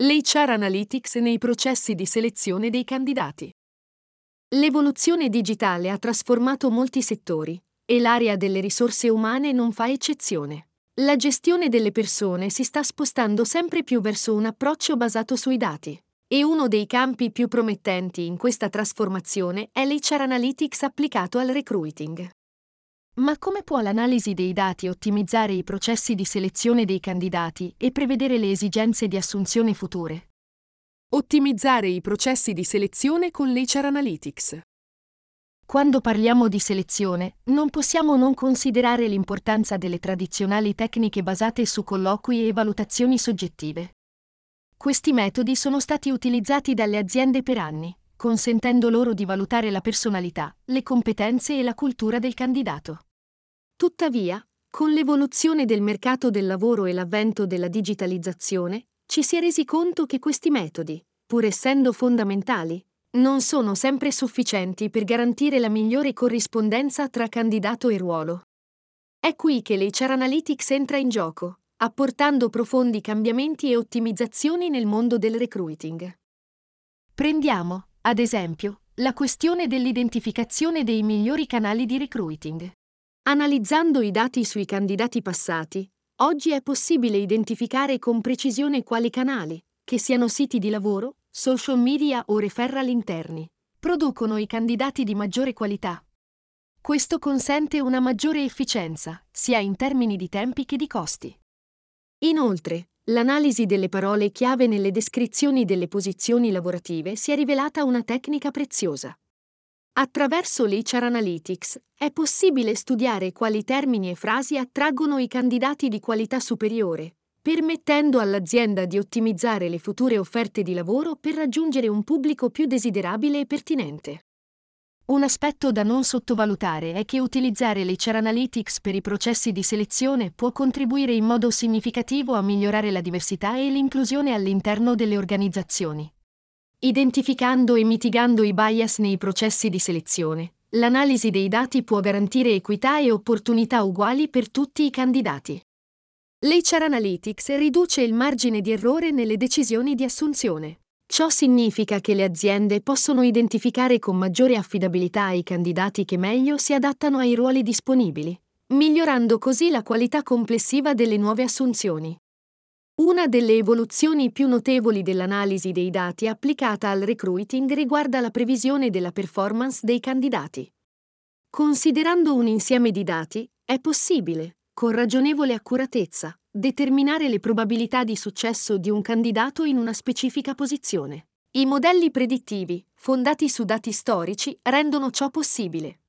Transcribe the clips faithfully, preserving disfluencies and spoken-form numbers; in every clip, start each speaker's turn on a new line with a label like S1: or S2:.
S1: L'H R Analytics nei processi di selezione dei candidati. L'evoluzione digitale ha trasformato molti settori, e l'area delle risorse umane non fa eccezione. La gestione delle persone si sta spostando sempre più verso un approccio basato sui dati. E uno dei campi più promettenti in questa trasformazione è l'H R Analytics applicato al recruiting. Ma come può l'analisi dei dati ottimizzare i processi di selezione dei candidati e prevedere le esigenze di assunzione future?
S2: Ottimizzare i processi di selezione con l'H R Analytics.
S1: Quando parliamo di selezione, non possiamo non considerare l'importanza delle tradizionali tecniche basate su colloqui e valutazioni soggettive. Questi metodi sono stati utilizzati dalle aziende per anni, consentendo loro di valutare la personalità, le competenze e la cultura del candidato. Tuttavia, con l'evoluzione del mercato del lavoro e l'avvento della digitalizzazione, ci si è resi conto che questi metodi, pur essendo fondamentali, non sono sempre sufficienti per garantire la migliore corrispondenza tra candidato e ruolo. È qui che l'H R Analytics entra in gioco, apportando profondi cambiamenti e ottimizzazioni nel mondo del recruiting. Prendiamo, ad esempio, la questione dell'identificazione dei migliori canali di recruiting. Analizzando i dati sui candidati passati, oggi è possibile identificare con precisione quali canali, che siano siti di lavoro, social media o referral interni, producono i candidati di maggiore qualità. Questo consente una maggiore efficienza, sia in termini di tempi che di costi. Inoltre, l'analisi delle parole chiave nelle descrizioni delle posizioni lavorative si è rivelata una tecnica preziosa. Attraverso l'H R Analytics è possibile studiare quali termini e frasi attraggono i candidati di qualità superiore, permettendo all'azienda di ottimizzare le future offerte di lavoro per raggiungere un pubblico più desiderabile e pertinente. Un aspetto da non sottovalutare è che utilizzare l'H R Analytics per i processi di selezione può contribuire in modo significativo a migliorare la diversità e l'inclusione all'interno delle organizzazioni. Identificando e mitigando i bias nei processi di selezione, l'analisi dei dati può garantire equità e opportunità uguali per tutti i candidati. L'H R Analytics riduce il margine di errore nelle decisioni di assunzione. Ciò significa che le aziende possono identificare con maggiore affidabilità i candidati che meglio si adattano ai ruoli disponibili, migliorando così la qualità complessiva delle nuove assunzioni. Una delle evoluzioni più notevoli dell'analisi dei dati applicata al recruiting riguarda la previsione della performance dei candidati. Considerando un insieme di dati, è possibile, con ragionevole accuratezza, determinare le probabilità di successo di un candidato in una specifica posizione. I modelli predittivi, fondati su dati storici, rendono ciò possibile.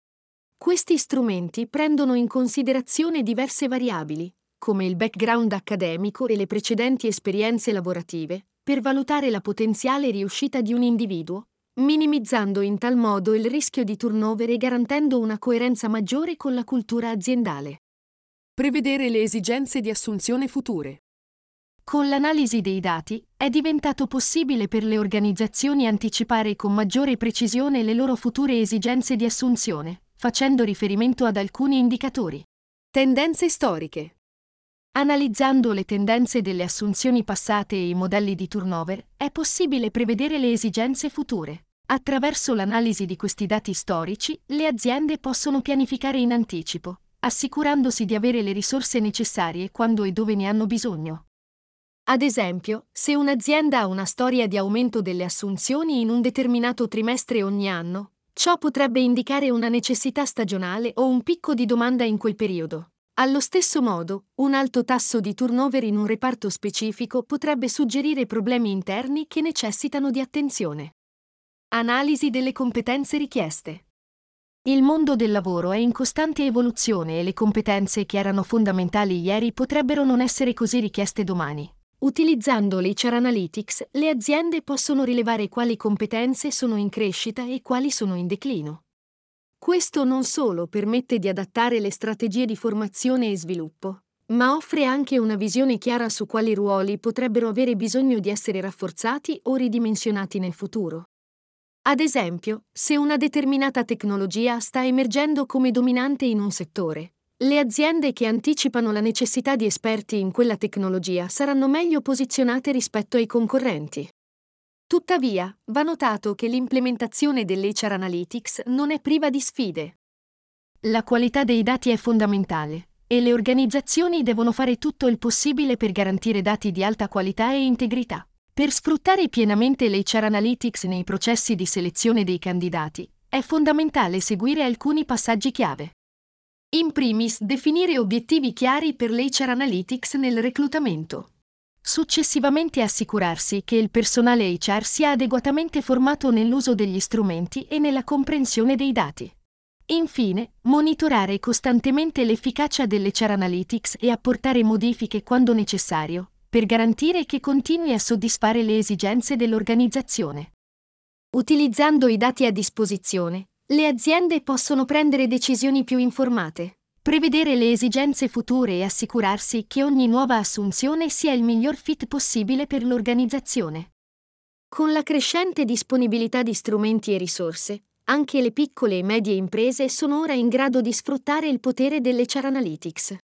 S1: Questi strumenti prendono in considerazione diverse variabili, come il background accademico e le precedenti esperienze lavorative, per valutare la potenziale riuscita di un individuo, minimizzando in tal modo il rischio di turnover e garantendo una coerenza maggiore con la cultura aziendale.
S2: Prevedere le esigenze di assunzione future.
S1: Con l'analisi dei dati, è diventato possibile per le organizzazioni anticipare con maggiore precisione le loro future esigenze di assunzione, facendo riferimento ad alcuni indicatori.
S2: Tendenze storiche.
S1: Analizzando le tendenze delle assunzioni passate e i modelli di turnover, è possibile prevedere le esigenze future. Attraverso l'analisi di questi dati storici, le aziende possono pianificare in anticipo, assicurandosi di avere le risorse necessarie quando e dove ne hanno bisogno. Ad esempio, se un'azienda ha una storia di aumento delle assunzioni in un determinato trimestre ogni anno, ciò potrebbe indicare una necessità stagionale o un picco di domanda in quel periodo. Allo stesso modo, un alto tasso di turnover in un reparto specifico potrebbe suggerire problemi interni che necessitano di attenzione. Analisi delle competenze richieste. Il mondo del lavoro è in costante evoluzione e le competenze che erano fondamentali ieri potrebbero non essere così richieste domani. Utilizzando l'H R Analytics, le aziende possono rilevare quali competenze sono in crescita e quali sono in declino. Questo non solo permette di adattare le strategie di formazione e sviluppo, ma offre anche una visione chiara su quali ruoli potrebbero avere bisogno di essere rafforzati o ridimensionati nel futuro. Ad esempio, se una determinata tecnologia sta emergendo come dominante in un settore, Le aziende che anticipano la necessità di esperti in quella tecnologia saranno meglio posizionate rispetto ai concorrenti. Tuttavia, va notato che l'implementazione dell'H R Analytics non è priva di sfide. La qualità dei dati è fondamentale, e le organizzazioni devono fare tutto il possibile per garantire dati di alta qualità e integrità. Per sfruttare pienamente l'H R Analytics nei processi di selezione dei candidati, è fondamentale seguire alcuni passaggi chiave. In primis, definire obiettivi chiari per l'H R Analytics nel reclutamento. Successivamente assicurarsi che il personale H R sia adeguatamente formato nell'uso degli strumenti e nella comprensione dei dati. Infine, monitorare costantemente l'efficacia dell'H R Analytics e apportare modifiche quando necessario, per garantire che continui a soddisfare le esigenze dell'organizzazione. Utilizzando i dati a disposizione, le aziende possono prendere decisioni più informate, prevedere le esigenze future e assicurarsi che ogni nuova assunzione sia il miglior fit possibile per l'organizzazione. Con la crescente disponibilità di strumenti e risorse, anche le piccole e medie imprese sono ora in grado di sfruttare il potere dell'H R Analytics.